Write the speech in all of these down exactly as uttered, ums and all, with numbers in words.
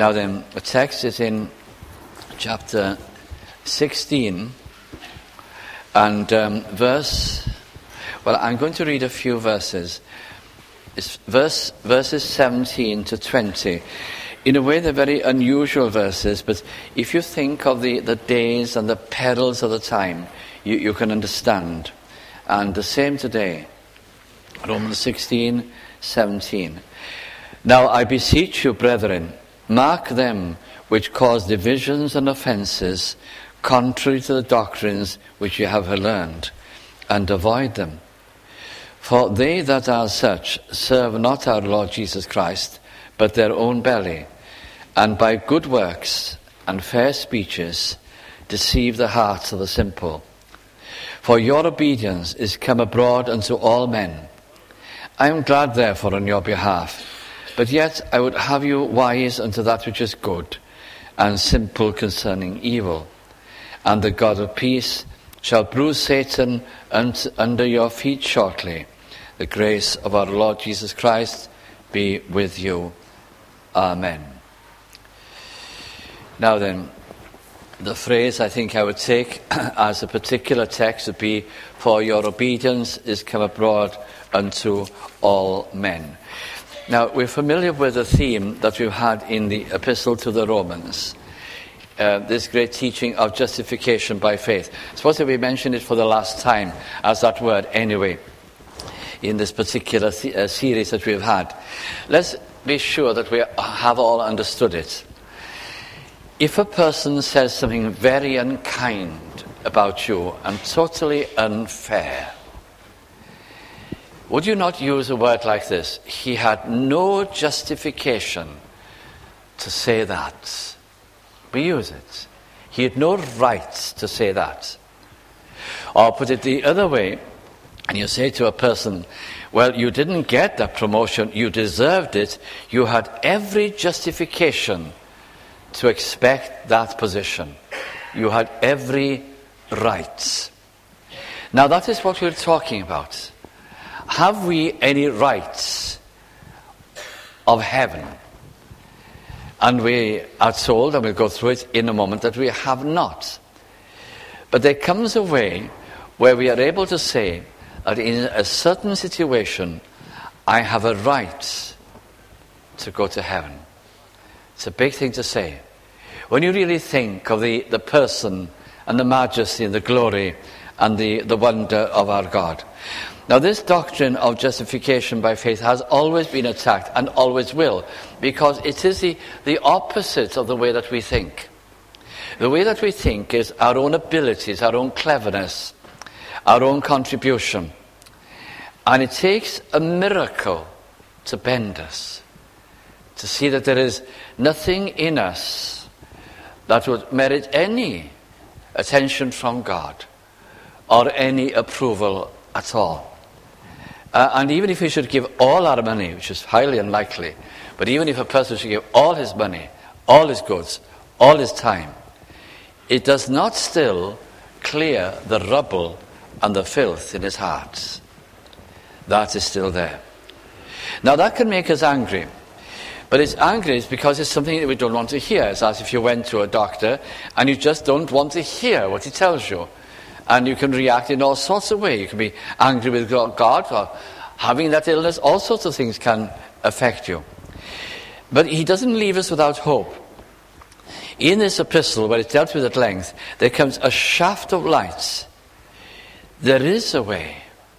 Now then, the text is in chapter sixteen and um, verse, well, I'm going to read a few verses. It's verse, verses seventeen to twenty. In a way, they're very unusual verses, but if you think of the, the days and the perils of the time, you, you can understand. And the same today. Romans sixteen, seventeen. Now I beseech you, brethren, mark them which cause divisions and offences, contrary to the doctrines which you have learned, and avoid them. For they that are such serve not our Lord Jesus Christ, but their own belly, and by good works and fair speeches deceive the hearts of the simple. For your obedience is come abroad unto all men. I am glad therefore on your behalf, but yet I would have you wise unto that which is good, and simple concerning evil. And the God of peace shall bruise Satan under your feet shortly. The grace of our Lord Jesus Christ be with you. Amen. Now then, the phrase I think I would take as a particular text would be, for your obedience is come abroad unto all men. Now, we're familiar with the theme that we've had in the Epistle to the Romans, uh, this great teaching of justification by faith. I suppose that we mentioned it for the last time as that word anyway, in this particular th- uh, series that we've had. Let's be sure that we have all understood it. If a person says something very unkind about you and totally unfair, would you not use a word like this? He had no justification to say that. We use it. He had no right to say that. Or put it the other way, and you say to a person, well, you didn't get that promotion, you deserved it, you had every justification to expect that position. You had every right. Now that is what we're talking about. Have we any rights of heaven? And we are told, and we'll go through it in a moment, that we have not. But there comes a way where we are able to say that in a certain situation, I have a right to go to heaven. It's a big thing to say. When you really think of the, the person and the majesty and the glory and the, the wonder of our God. Now, this doctrine of justification by faith has always been attacked and always will, because it is the, the opposite of the way that we think. The way that we think is our own abilities, our own cleverness, our own contribution. And it takes a miracle to bend us, to see that there is nothing in us that would merit any attention from God or any approval at all. Uh, and even if we should give all our money, which is highly unlikely, but even if a person should give all his money, all his goods, all his time, it does not still clear the rubble and the filth in his heart. That is still there. Now that can make us angry. But it's angry is because it's something that we don't want to hear. It's as if you went to a doctor and you just don't want to hear what he tells you. And you can react in all sorts of ways. You can be angry with God, or having that illness. All sorts of things can affect you. But he doesn't leave us without hope. In this epistle, where it's dealt with at length, there comes a shaft of light. There is a way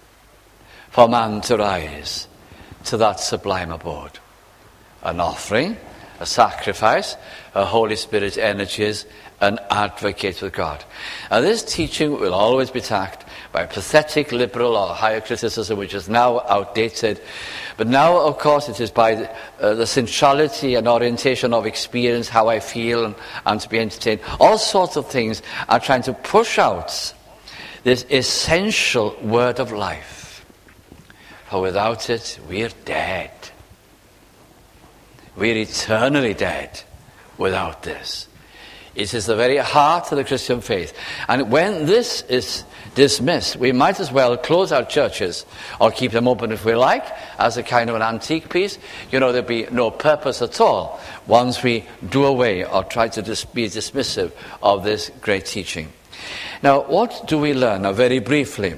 for man to rise to that sublime abode. An offering, a sacrifice, a Holy Spirit energies, an advocate with God. And this teaching will always be attacked by pathetic, liberal, or higher criticism, which is now outdated. But now, of course, it is by the, uh, the centrality and orientation of experience, how I feel, and, and to be entertained. All sorts of things are trying to push out this essential word of life. For without it, we're dead. We're eternally dead without this. It is the very heart of the Christian faith. And when this is dismissed, we might as well close our churches or keep them open if we like, as a kind of an antique piece. You know, there'll be no purpose at all once we do away or try to dis- be dismissive of this great teaching. Now, what do we learn? Now, very briefly,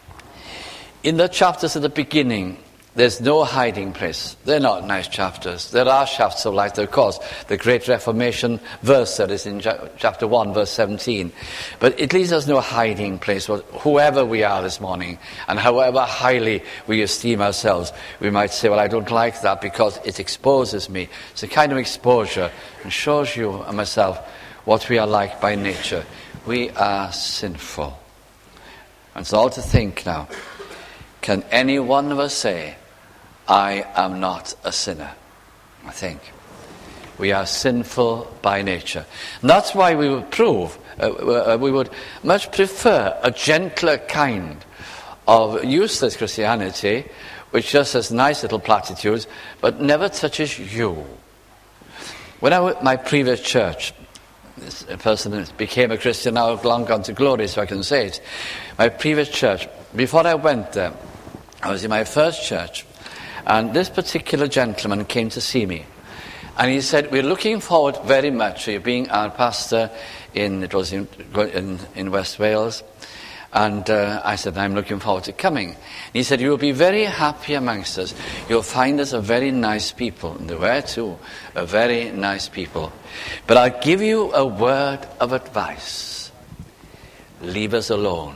in the chapters at the beginning, there's no hiding place. They're not nice chapters. There are shafts of light, of course. The Great Reformation verse that is in chapter one, verse seventeen. But it leaves us no hiding place. Whoever we are this morning, and however highly we esteem ourselves, we might say, well, I don't like that because it exposes me. It's a kind of exposure and shows you and myself what we are like by nature. We are sinful. And it's all to think now. Can any one of us say, I am not a sinner? I think. We are sinful by nature. And that's why we would prove, uh, we would much prefer a gentler kind of useless Christianity, which just has nice little platitudes, but never touches you. When I was at my previous church, this person that became a Christian now, long gone to glory, so I can say it. My previous church, before I went there, I was in my first church, and this particular gentleman came to see me. And he said, we're looking forward very much to you being our pastor in, it was in, in, in West Wales. And uh, I said, I'm looking forward to coming. And he said, you'll be very happy amongst us. You'll find us a very nice people. And they were too, a very nice people. But I'll give you a word of advice. Leave us alone.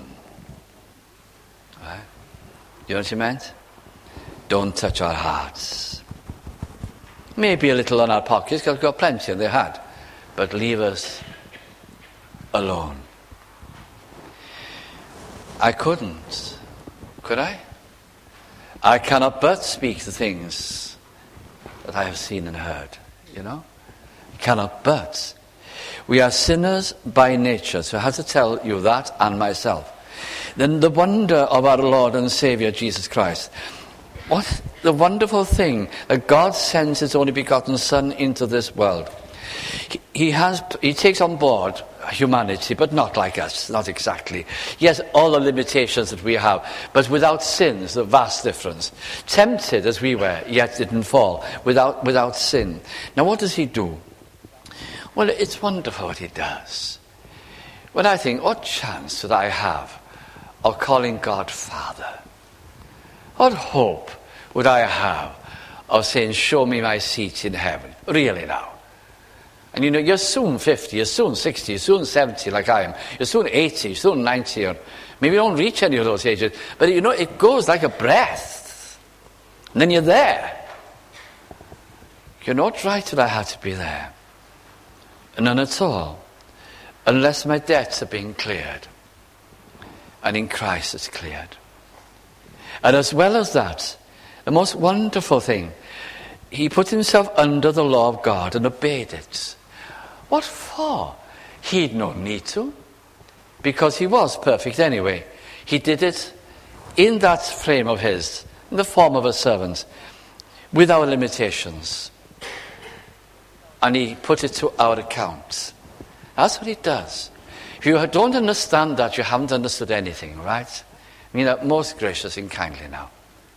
Right? You know what he meant? Don't touch our hearts. Maybe a little on our pockets, because we've got plenty, and they had. But leave us alone. I couldn't. Could I? I cannot but speak the things that I have seen and heard. You know? I cannot but. We are sinners by nature, so I have to tell you that and myself. Then the wonder of our Lord and Saviour Jesus Christ. What the wonderful thing that God sends His only begotten Son into this world. He, he has, He takes on board humanity, but not like us, not exactly. Yes, all the limitations that we have, but without sins, the vast difference. Tempted as we were, yet didn't fall, without without sin. Now what does He do? Well, it's wonderful what He does. When I think, what chance did I have of calling God Father? What hope would I have of saying, show me my seat in heaven? Really now. And you know, you're soon fifty, you're soon sixty, you're soon seventy like I am. You're soon eighty, you're soon ninety, or maybe you don't reach any of those ages. But you know, it goes like a breath. And then you're there. You're not right that I had to be there. None at all. Unless my debts are being cleared. And in Christ it's cleared. And as well as that, the most wonderful thing, He put Himself under the law of God and obeyed it. What for? He had no need to, because He was perfect anyway. He did it in that frame of His, in the form of a servant, with our limitations. And He put it to our account. That's what He does. If you don't understand that, you haven't understood anything, right? I mean that most gracious and kindly now.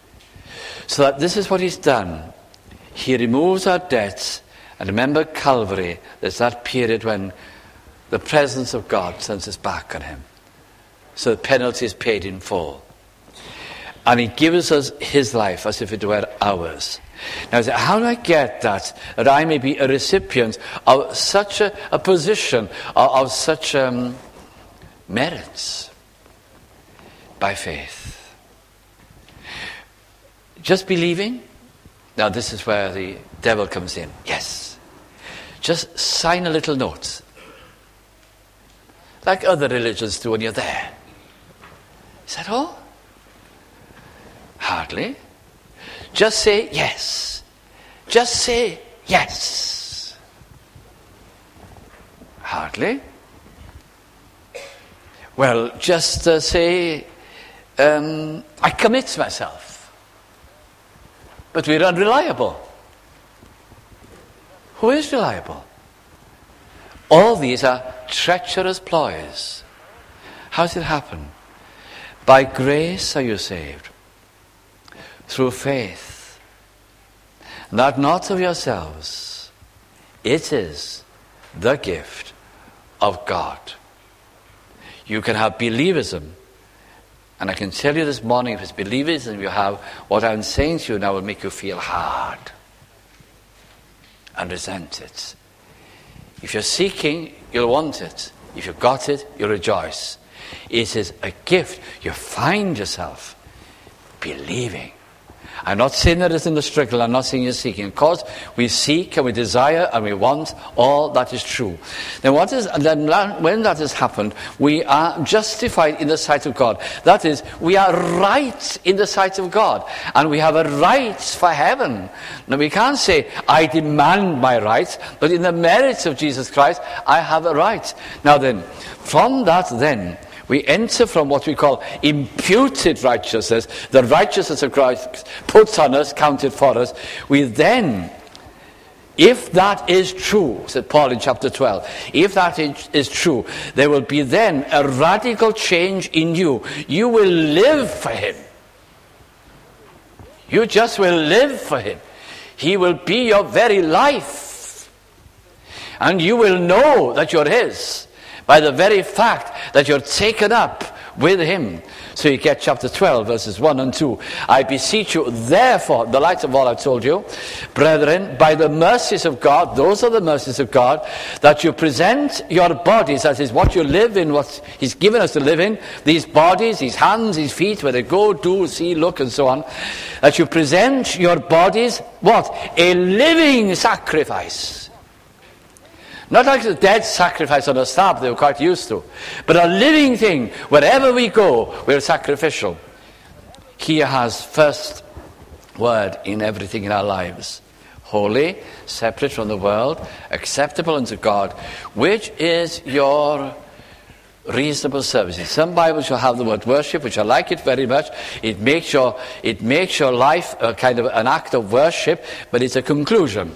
So that this is what He's done. He removes our debts. And remember Calvary, there's that period when the presence of God turns His back on Him. So the penalty is paid in full. And He gives us His life as if it were ours. Now, how do I get that? That I may be a recipient of such a, a position, of, of such um, merits? By faith. Just believing? Now this is where the devil comes in. Yes. Just sign a little note. Like other religions do when you're there. Is that all? Hardly. Just say yes. Just say yes. Hardly. Well, just uh, say, um, I commit myself. But we're unreliable. Who is reliable? All these are treacherous ploys. How does it happen? By grace are you saved, through faith, that not of yourselves. It is the gift of God. You can have believism, and I can tell you this morning, if it's believism you have, what I'm saying to you now will make you feel hard and resent it. If you're seeking, you'll want it. If you've got it, you'll rejoice. It is a gift. You find yourself believing. I'm not saying that it's in the struggle. I'm not saying you're seeking. Of course, we seek and we desire and we want all that is true. Then what is, then when that has happened, we are justified in the sight of God. That is, we are right in the sight of God. And we have a right for heaven. Now we can't say, I demand my rights, but in the merits of Jesus Christ, I have a right. Now then, from that then, we enter from what we call imputed righteousness, the righteousness of Christ puts on us, counted for us. We then, if that is true, said Paul in chapter twelve, if that is true, there will be then a radical change in you. You will live for him. You just will live for him. He will be your very life. And you will know that you're his by the very fact that you're taken up with him. So you get chapter twelve, verses one and two. I beseech you, therefore, the light of all I've told you, brethren, by the mercies of God, those are the mercies of God, that you present your bodies, that is what you live in, what he's given us to live in, these bodies, these hands, these feet, where they go, do, see, look, and so on, that you present your bodies, what? A living sacrifice. Not like the dead sacrifice on a slab they were quite used to, but a living thing. Wherever we go, we're sacrificial. He has first word in everything in our lives. Holy, separate from the world, acceptable unto God, which is your reasonable service. Some Bibles will have the word worship, which I like it very much. It makes your, it makes your life a kind of an act of worship, but it's a conclusion.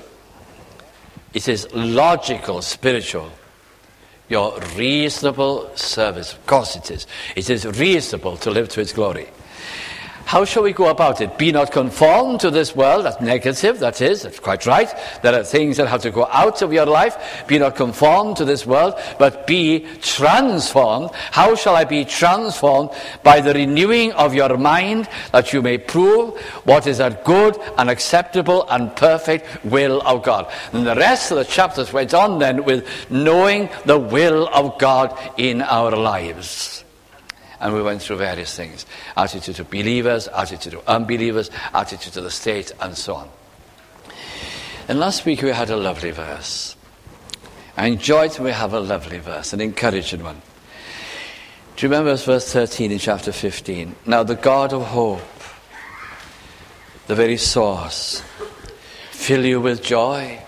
It is logical, spiritual. Your reasonable service. Of course it is. It is reasonable to live to his glory. How shall we go about it? Be not conformed to this world. That's negative, that is. That's quite right. There are things that have to go out of your life. Be not conformed to this world, but be transformed. How shall I be transformed? By the renewing of your mind, that you may prove what is that good and acceptable and perfect will of God. And the rest of the chapters went on then with knowing the will of God in our lives. And we went through various things. Attitude to believers, attitude to unbelievers, attitude to the state, and so on. And last week we had a lovely verse. I enjoyed we have a lovely verse, an encouraging one. Do you remember verse thirteen in chapter fifteen? Now the God of hope, the very source, fill you with joy.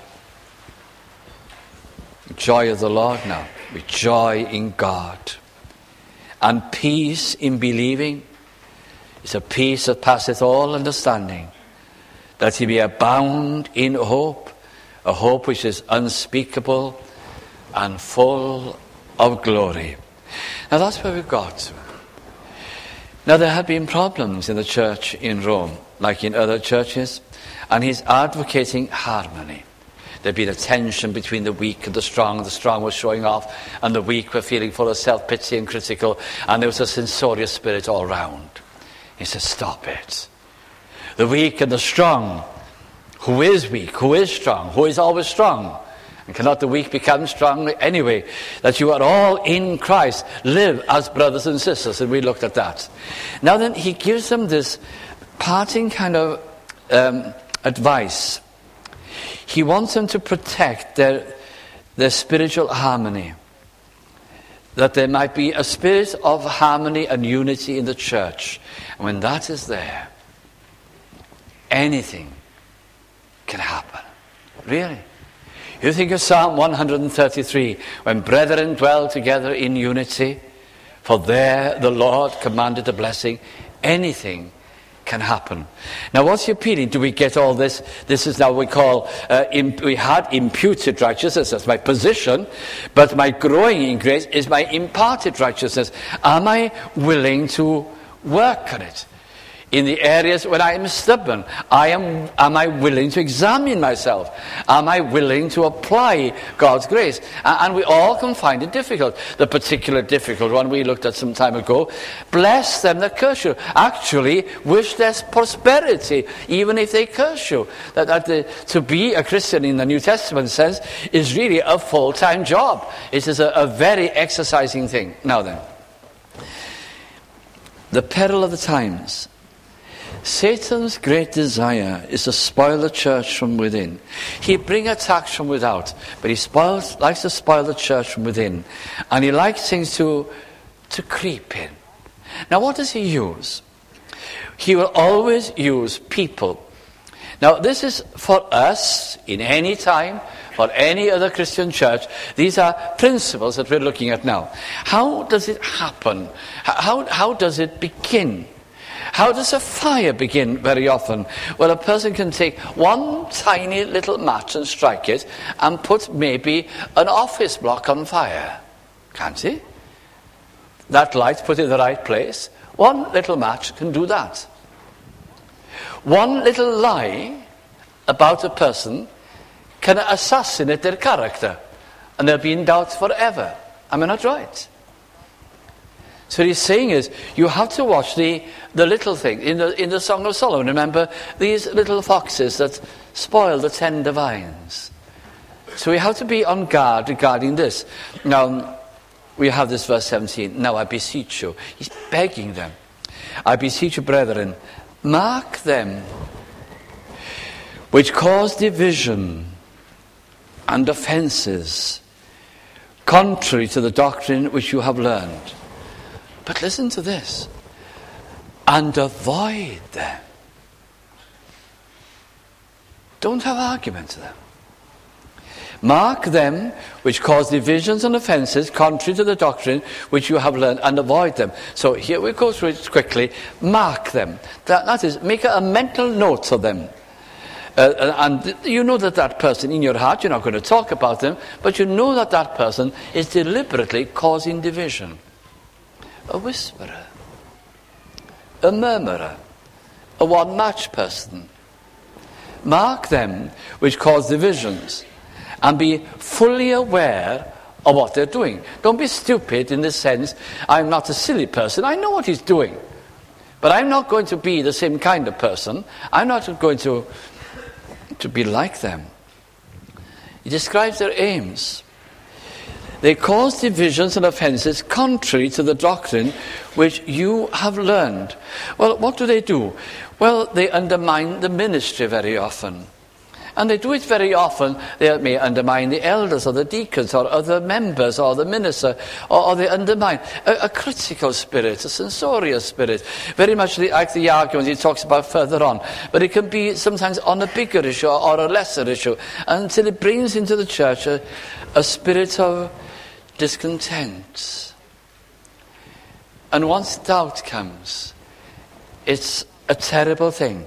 Joy of the Lord now. With joy in God. And peace in believing. It's a peace that passeth all understanding. That he may abound in hope. A hope which is unspeakable and full of glory. Now that's where we've got to. Now there have been problems in the church in Rome, like in other churches. And he's advocating harmony. There'd been a tension between the weak and the strong. The strong were showing off, and the weak were feeling full of self-pity and critical, and there was a censorious spirit all round. He said, stop it. The weak and the strong. Who is weak? Who is strong? Who is always strong? And cannot the weak become strong anyway? That you are all in Christ. Live as brothers and sisters. And we looked at that. Now then, he gives them this parting kind of um, advice. He wants them to protect their, their spiritual harmony. That there might be a spirit of harmony and unity in the church. And when that is there, anything can happen. Really. You think of Psalm one thirty-three, when brethren dwell together in unity, for there the Lord commanded a blessing. Anything can happen. Now, what's he appealing? Do we get all this? This is now we call, uh, imp- we had imputed righteousness. That's my position. But my growing in grace is my imparted righteousness. Am I willing to work on it? In the areas where I am stubborn, I am, am I willing to examine myself? Am I willing to apply God's grace? And, and we all can find it difficult. The particular difficult one we looked at some time ago, bless them that curse you. Actually, wish their prosperity, even if they curse you. That, that the, to be a Christian in the New Testament sense is really a full-time job. It is a, a very exercising thing. Now then, the peril of the times. Satan's great desire is to spoil the church from within. He brings attacks from without, but he spoils, likes to spoil the church from within. And he likes things to, to creep in. Now, what does he use? He will always use people. Now, this is for us, in any time, for any other Christian church. These are principles that we're looking at now. How does it happen? How, how does it begin? How does a fire begin very often? Well, a person can take one tiny little match and strike it and put maybe an office block on fire. Can't he? That light put in the right place. One little match can do that. One little lie about a person can assassinate their character, and they'll be in doubt forever. Am I not right? So what he's saying is, you have to watch the, the little thing. In the, in the Song of Solomon, remember, these little foxes that spoil the tender vines. So we have to be on guard regarding this. Now, we have this verse seventeen. Now I beseech you. He's begging them. I beseech you, brethren, mark them which cause division and offences, contrary to the doctrine which you have learned. But listen to this. And avoid them. Don't have arguments with them. Mark them which cause divisions and offences contrary to the doctrine which you have learned, and avoid them. So here we go through it quickly. Mark them. That, that is, make a, a mental note of them. Uh, and you know that that person in your heart, you're not going to talk about them, but you know that that person is deliberately causing division. A whisperer, a murmurer, a one-match person. Mark them which cause divisions, and be fully aware of what they're doing. Don't be stupid in the sense, I'm not a silly person, I know what he's doing. But I'm not going to be the same kind of person. I'm not going to, to be like them. He describes their aims. They cause divisions and offences contrary to the doctrine which you have learned. Well, what do they do? Well, they undermine the ministry very often. And they do it very often. They may undermine the elders or the deacons or other members or the minister, or, or they undermine a, a critical spirit, a censorious spirit. Very much like the argument he talks about further on. But it can be sometimes on a bigger issue or a lesser issue, until it brings into the church a, a spirit of discontent. And once doubt comes, it's a terrible thing.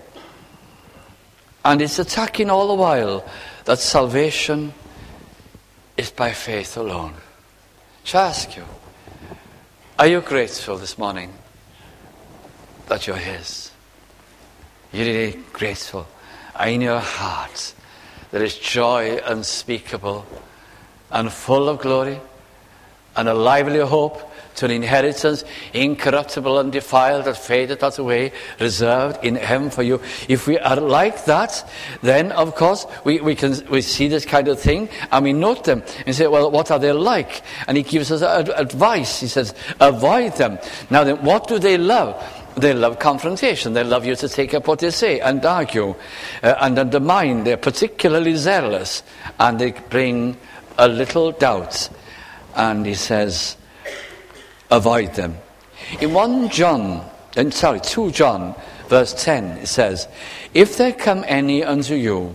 And it's attacking all the while that salvation is by faith alone. Shall I ask you, are you grateful this morning that you're His? You're really grateful. In your heart there is joy unspeakable and full of glory, and a lively hope to an inheritance incorruptible, undefiled, that fadeth not away, reserved in heaven for you. If we are like that, then of course we, we can we see this kind of thing and we note them and say, well, what are they like? And he gives us ad- advice. He says, avoid them. Now then, what do they love? They love confrontation. They love you to take up what they say and argue uh, and undermine. They're particularly zealous, and they bring a little doubt. And he says, avoid them. In First John, and sorry, Second John, verse ten, it says, if there come any unto you,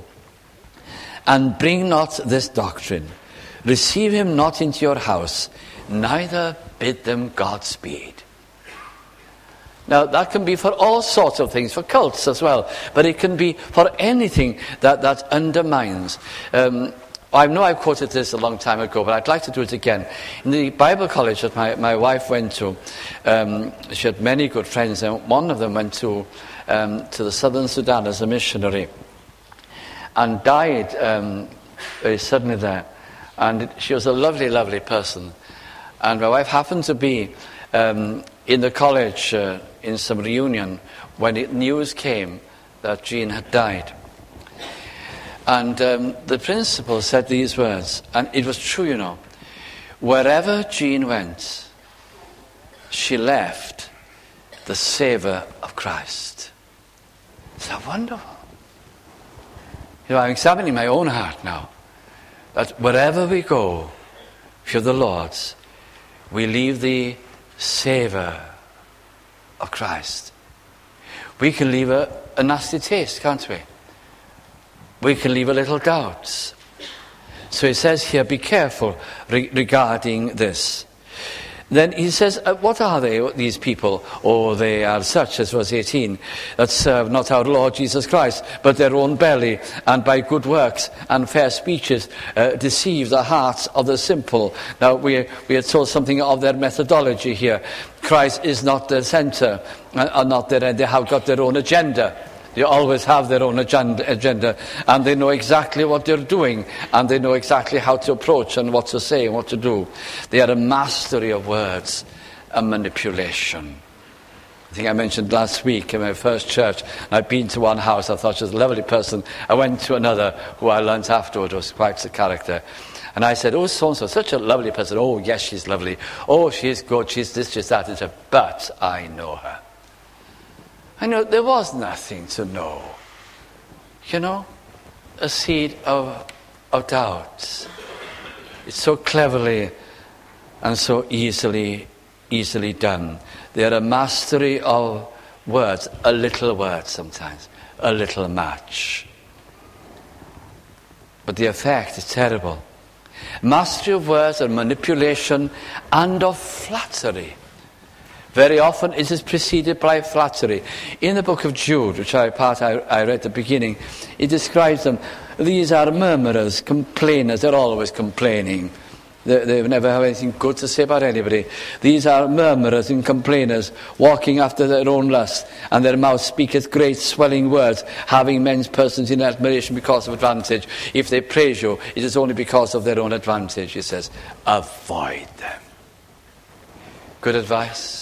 and bring not this doctrine, receive him not into your house, neither bid them Godspeed. Now, that can be for all sorts of things, for cults as well, but it can be for anything that, that undermines. Um, I know I've quoted this a long time ago, but I'd like to do it again. In the Bible college that my, my wife went to, um, she had many good friends, and one of them went to, um, to the southern Sudan as a missionary and died um, very suddenly there. And she was a lovely, lovely person. And my wife happened to be um, in the college uh, in some reunion when it, news came that Jean had died. And um, the principal said these words, and it was true, you know. Wherever Jean went, she left the savour of Christ. It's so wonderful. You know, I'm examining my own heart now. That wherever we go, if you're the Lord's, we leave the savour of Christ. We can leave a, a nasty taste, can't we? We can leave a little doubts. So he says here, be careful re- regarding this. Then he says, uh, what are they, these people? Oh, they are such, as verse eighteen, that serve not our Lord Jesus Christ, but their own belly, and by good works and fair speeches uh, deceive the hearts of the simple. Now, we, we are told something of their methodology here. Christ is not the centre, and uh, not their end. They have got their own agenda. They always have their own agenda, and they know exactly what they're doing, and they know exactly how to approach and what to say and what to do. They are a mastery of words and manipulation. I think I mentioned last week in my first church, I'd been to one house, I thought she was a lovely person. I went to another who I learnt afterward was quite a character. And I said, oh, so-and-so, such a lovely person. Oh, yes, she's lovely. Oh, she's good, she's this, she's that. And she said, but I know her. I know there was nothing to know. You know, a seed of, of doubt. It's so cleverly and so easily, easily done. They are a mastery of words, a little word sometimes, a little match. But the effect is terrible. Mastery of words and manipulation and of flattery. Very often it is preceded by flattery. In the book of Jude, which I part I, I read at the beginning, it describes them. These are murmurers, complainers. They're always complaining. They, they never have anything good to say about anybody. These are murmurers and complainers, walking after their own lust, and their mouth speaketh great swelling words, having men's persons in admiration because of advantage. If they praise you, it is only because of their own advantage, he says. Avoid them. Good advice.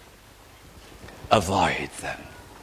Avoid them.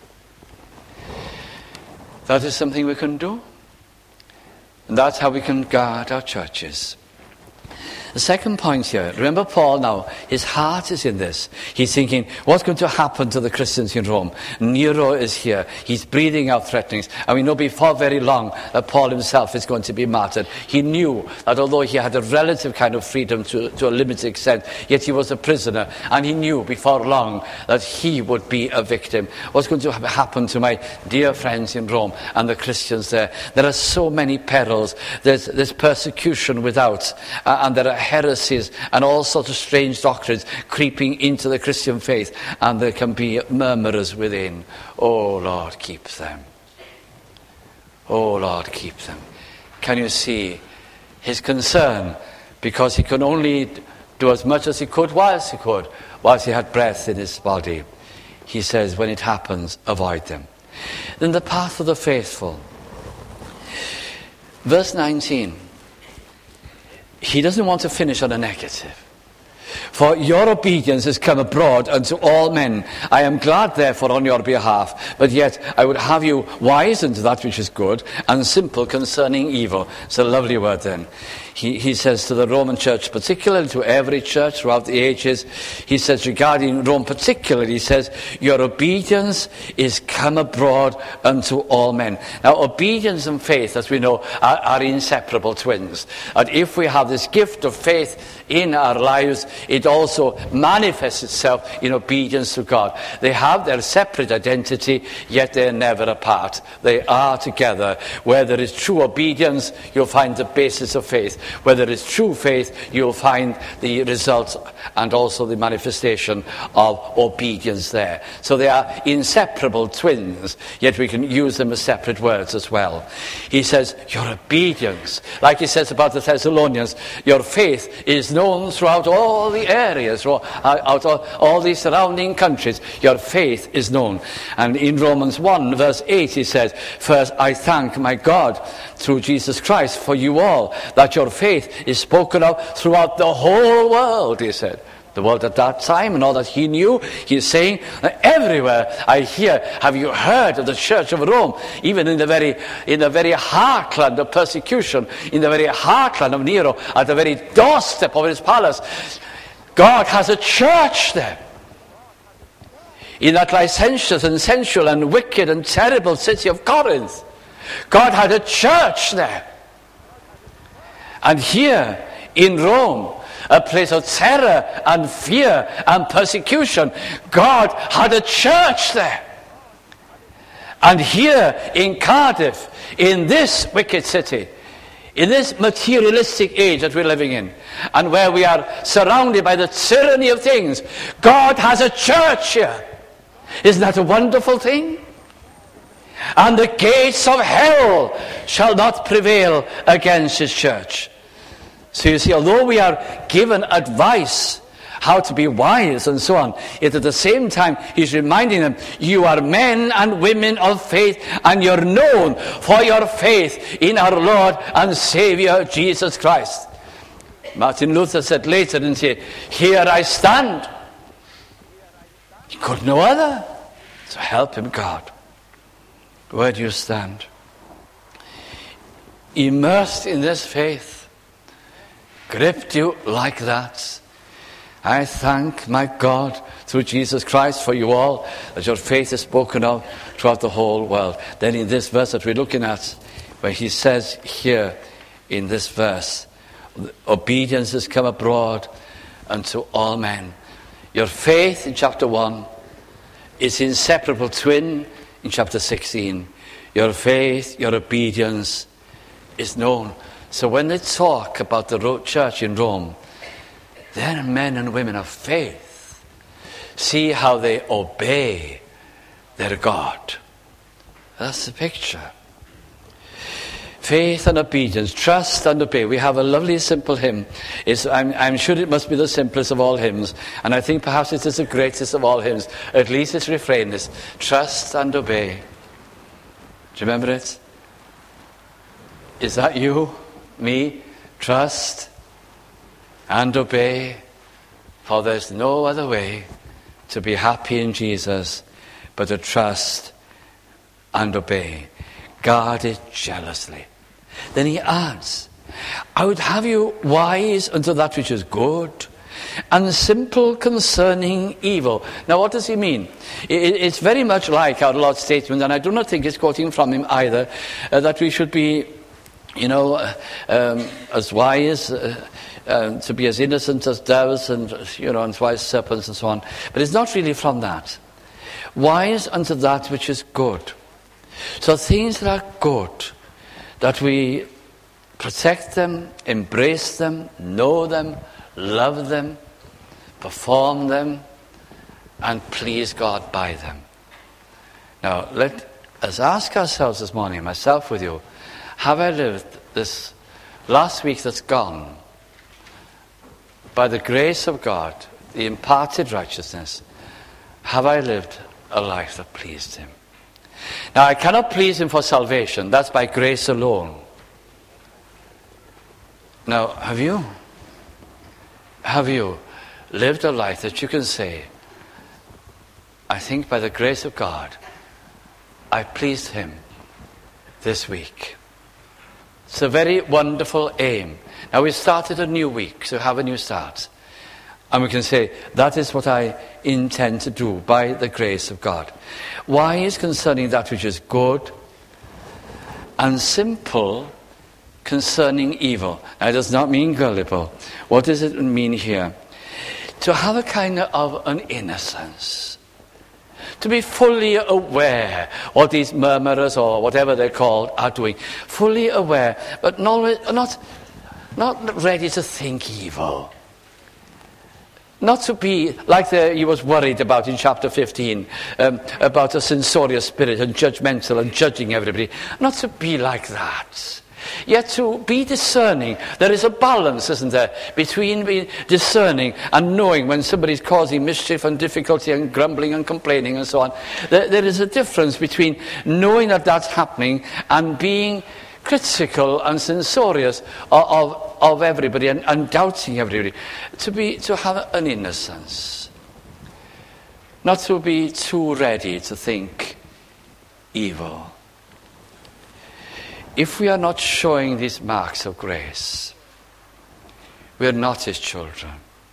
That is something we can do. And that's how we can guard our churches. The second point here, remember Paul now, his heart is in this. He's thinking, what's going to happen to the Christians in Rome? Nero is here. He's breathing out threatenings. And we know before very long that Paul himself is going to be martyred. He knew that although he had a relative kind of freedom to, to a limited extent, yet he was a prisoner. And he knew before long that he would be a victim. What's going to happen to my dear friends in Rome and the Christians there? There are so many perils. There's, there's persecution without. Uh, and there are heresies and all sorts of strange doctrines creeping into the Christian faith, and there can be murmurers within. Oh Lord, keep them. Oh Lord, keep them. Can you see his concern? Because he can only do as much as he could whilst he could, whilst he had breath in his body. He says, when it happens, avoid them. Then the path of the faithful. Verse nineteen. He doesn't want to finish on a negative. For your obedience has come abroad unto all men. I am glad, therefore, on your behalf. But yet I would have you wise unto that which is good, and simple concerning evil. It's a lovely word then. He, he says to the Roman church, particularly to every church throughout the ages, he says regarding Rome particularly, he says, your obedience is come abroad unto all men. Now, obedience and faith, as we know, are, are inseparable twins. And if we have this gift of faith in our lives, it also manifests itself in obedience to God. They have their separate identity, yet they're never apart. They are together. Where there is true obedience, you'll find the basis of faith. where there is true faith, you'll find the results and also the manifestation of obedience there. So they are inseparable twins, yet we can use them as separate words as well. He says, your obedience, like he says about the Thessalonians, your faith is known throughout all the areas, out of all the surrounding countries. Your faith is known. And in Romans one, verse eight, he says, first I thank my God through Jesus Christ for you all, that your faith is spoken of throughout the whole world, he said. The world at that time and all that he knew, he's saying, everywhere I hear, have you heard of the Church of Rome? Even in the very in the very heartland of persecution, in the very heartland of Nero, at the very doorstep of his palace, God has a church there. In that licentious and sensual and wicked and terrible city of Corinth, God had a church there. And here in Rome, a place of terror and fear and persecution, God had a church there. And here in Cardiff, in this wicked city, in this materialistic age that we're living in, and where we are surrounded by the tyranny of things, God has a church here. Isn't that a wonderful thing? And the gates of hell shall not prevail against his church. So you see, although we are given advice how to be wise and so on, yet at the same time he's reminding them, you are men and women of faith, and you're known for your faith in our Lord and Savior Jesus Christ. Martin Luther said later, didn't he, here I stand. He could no other. So help him God. Where do you stand? Immersed in this faith, gripped you like that. I thank my God through Jesus Christ for you all, that your faith is spoken of throughout the whole world. Then in this verse that we're looking at, where he says here in this verse, obedience has come abroad unto all men. Your faith in chapter one is inseparable twin in chapter sixteen. Your faith, your obedience is known. So when they talk about the church in Rome, they're men and women of faith. See how they obey their God. That's the picture. Faith and obedience, trust and obey. We have a lovely simple hymn. It's, I'm, I'm sure it must be the simplest of all hymns. And I think perhaps it is the greatest of all hymns. At least its refrain is, trust and obey. Do you remember it? Is that you? Me? Trust and obey. For there's no other way to be happy in Jesus but to trust and obey. Guard it jealously. Then he adds, I would have you wise unto that which is good, and simple concerning evil. Now what does he mean? It's very much like our Lord's statement, and I do not think it's quoting from him either, uh, that we should be, you know, uh, um, as wise, uh, uh, to be as innocent as doves, and, you know, and as wise serpents and so on. But it's not really from that. Wise unto that which is good. So things that are good, that we protect them, embrace them, know them, love them, perform them, and please God by them. Now, let us ask ourselves this morning, myself with you, have I lived this last week that's gone, by the grace of God, the imparted righteousness, have I lived a life that pleased him? Now, I cannot please him for salvation. That's by grace alone. Now, have you? Have you lived a life that you can say, I think by the grace of God, I pleased him this week? It's a very wonderful aim. Now, we started a new week, so have a new start. And we can say, that is what I intend to do by the grace of God. Wise concerning that which is good, and simple concerning evil. Now, it does not mean gullible. What does it mean here? To have a kind of an innocence. To be fully aware what these murmurers or whatever they're called are doing. Fully aware, but not, not, not ready to think evil. Not to be like the, he was worried about in chapter fifteen, um, about a censorious spirit and judgmental and judging everybody. Not to be like that. Yet to be discerning. There is a balance, isn't there, between being discerning and knowing when somebody's causing mischief and difficulty and grumbling and complaining and so on. There, there is a difference between knowing that that's happening and being critical and censorious of, of, of everybody and, and doubting everybody. To be, to have an innocence. Not to be too ready to think evil. If we are not showing these marks of grace, we are not his children.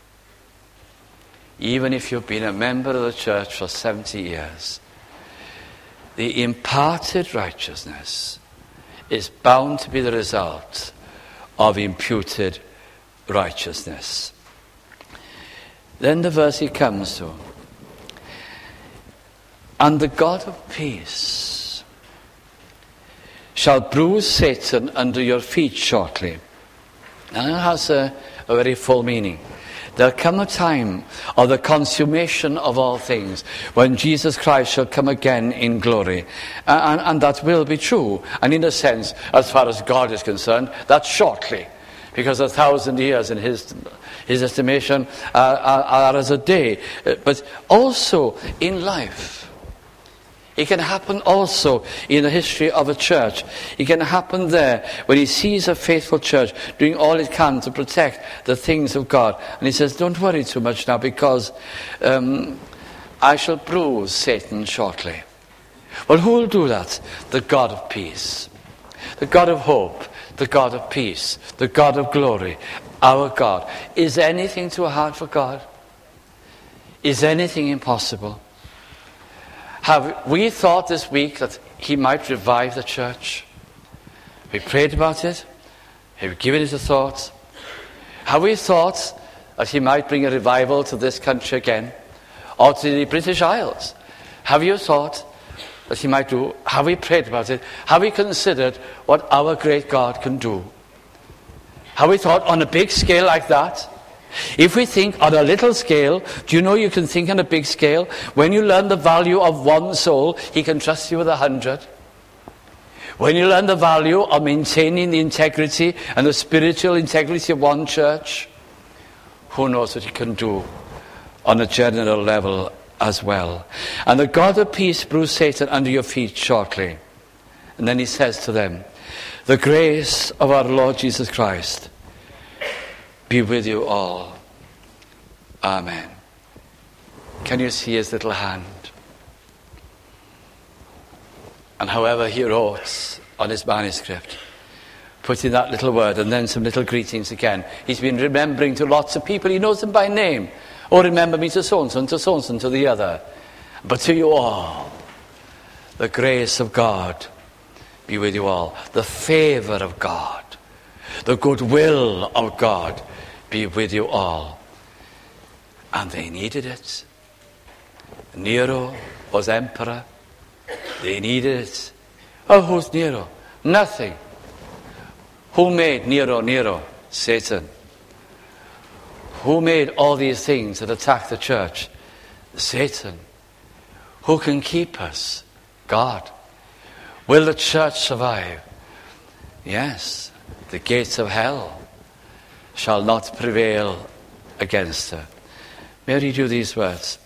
Even if you've been a member of the church for seventy years, the imparted righteousness is bound to be the result of imputed righteousness. Then the verse he comes to. And the God of peace shall bruise Satan under your feet shortly. And it has a, a very full meaning. There'll come a time of the consummation of all things when Jesus Christ shall come again in glory. And, and that will be true. And in a sense, as far as God is concerned, that's shortly. Because a thousand years in his, his estimation are, are, are as a day. But also in life. It can happen also in the history of a church. It can happen there when he sees a faithful church doing all it can to protect the things of God. And he says, don't worry too much now because um, I shall bruise Satan shortly. Well, who will do that? The God of peace. The God of hope. The God of peace. The God of glory. Our God. Is anything too hard for God? Is anything impossible? Have we thought this week that he might revive the church? We prayed about it. Have we given it a thought? Have we thought that he might bring a revival to this country again? Or to the British Isles? Have you thought that he might do? Have we prayed about it? Have we considered what our great God can do? Have we thought on a big scale like that? If we think on a little scale, do you know you can think on a big scale? When you learn the value of one soul, he can trust you with a hundred. When you learn the value of maintaining the integrity and the spiritual integrity of one church, who knows what he can do on a general level as well. And the God of peace bruise Satan under your feet shortly. And then he says to them, the grace of our Lord Jesus Christ be with you all. Amen. Can you see his little hand? And however he wrote on his manuscript, put in that little word and then some little greetings again. He's been remembering to lots of people. He knows them by name. Oh, remember me to so-and-so and to so-and-so and to the other. But to you all, the grace of God be with you all. The favor of God. The goodwill of God be with you all. And they needed it. Nero was emperor. They needed it. Oh, who's Nero? Nothing. Who made Nero Nero? Satan. Who made all these things that attack the church? Satan. Who can keep us? God. Will the church survive? Yes. The gates of hell shall not prevail against her. May I read you these words?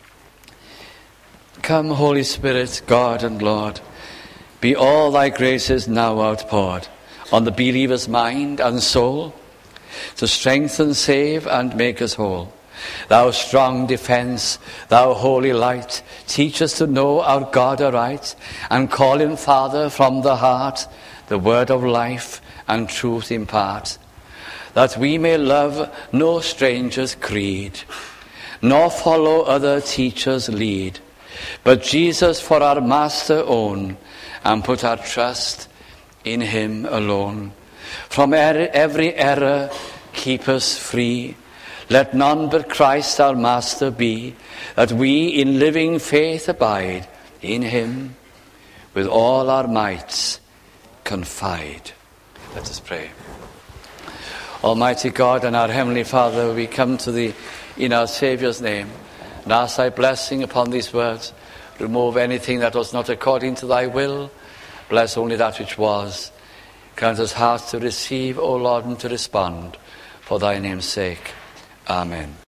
Come, Holy Spirit, God and Lord, be all thy graces now outpoured on the believer's mind and soul, to strengthen, save, and make us whole. Thou strong defence, thou holy light, teach us to know our God aright, and call him Father from the heart, the word of life and truth impart, that we may love no stranger's creed, nor follow other teachers' lead, but Jesus for our master own, and put our trust in him alone. From er- every error keep us free, let none but Christ our master be, that we in living faith abide, in him with all our mights confide. Let us pray. Almighty God and our Heavenly Father, we come to Thee in our Saviour's name, and ask Thy blessing upon these words. Remove anything that was not according to Thy will. Bless only that which was. Grant us hearts to receive, O Lord, and to respond, for Thy name's sake. Amen.